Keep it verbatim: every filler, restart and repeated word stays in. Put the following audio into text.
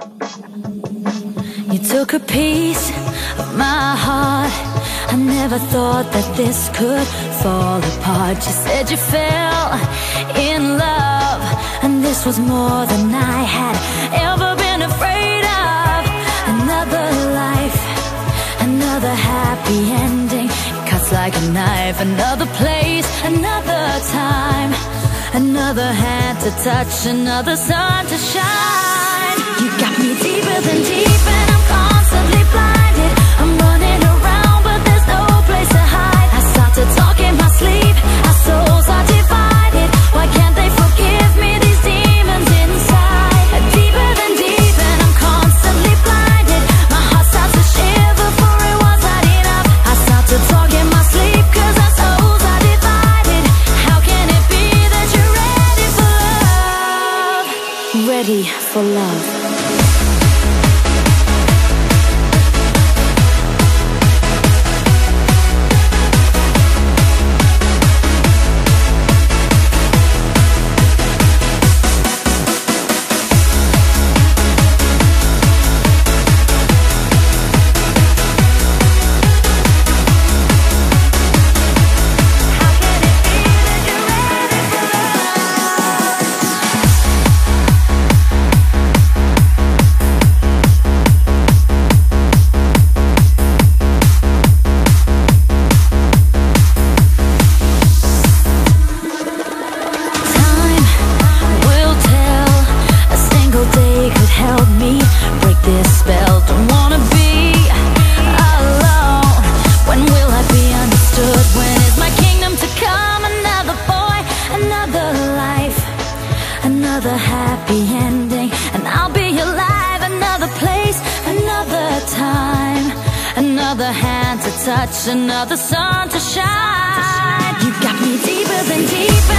You took a piece of my heart. I never thought that this could fall apart. You said you fell in love, and this was more than I had ever been afraid of. Another life, another happy ending. It cuts like a knife. Another place, another time, another hand to touch, another sun to shine. You got me deeper than deep, and I'm constantly blinded. I'm running around, but there's no place to hide. I start to talk in my sleep. Our souls are divided. Why can't they forgive me, these demons inside? Deeper than deep, and I'm constantly blinded. My heart starts to shiver, for it was not enough. I start to talk in my sleep, cause our souls are divided. How can it be that you're ready for love? Ready for love. Another happy ending, and I'll be alive. Another place, another time, another hand to touch, another sun to shine. You got me deeper than deep.